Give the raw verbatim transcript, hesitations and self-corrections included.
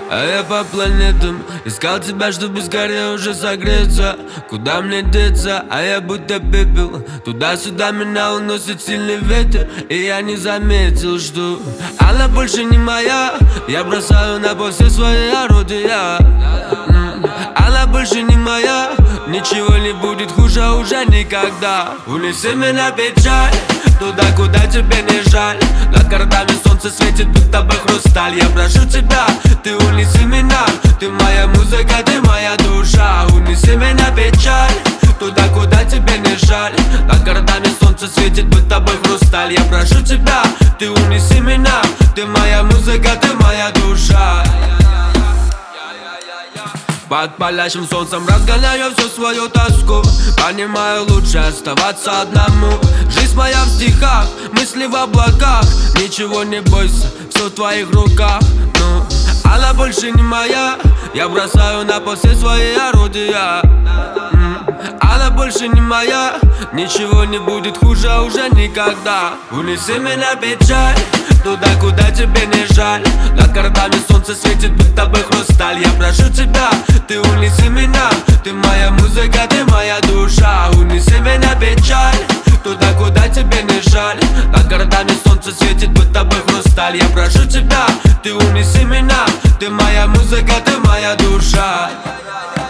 А я по планетам искал тебя, чтобы скорее уже согреться. Куда мне деться, а я будто пепел. Туда-сюда меня уносит сильный ветер. И я не заметил, что она больше не моя. Я бросаю на пол все свои орудия. Она больше не моя. Ничего не будет хуже уже никогда. Унеси меня печаль туда, куда тебе не жаль. Над городами солнце светит, будто бы хрусталь. Я прошу тебя, ты унеси меня. Ты моя музыка, ты моя душа. Унеси меня печаль туда, куда тебе не жаль. Над городами солнце светит, будто бы хрусталь. Я прошу тебя, ты унеси меня. Ты моя музыка, ты моя душа. Под палящим солнцем разгоняю всю свою тоску. Понимаю, лучше оставаться одному. Жизнь моя в стихах, мысли в облаках. Ничего не бойся, все в твоих руках. Ну, она больше не моя. Я бросаю на пол все свои орудия. Она больше не моя. Ничего не будет хуже уже никогда. Унеси меня печаль туда, куда тебе не жаль. Над городами солнце светит, будто бы хрусталь. Я прошу тебя, ты унеси меня. Ты моя музыка, ты моя душа. Унеси меня печаль туда, куда тебе не жаль. Над городами солнце светит, будто бы хрусталь. Я прошу тебя, ты унеси меня. Ты моя музыка, ты моя душа.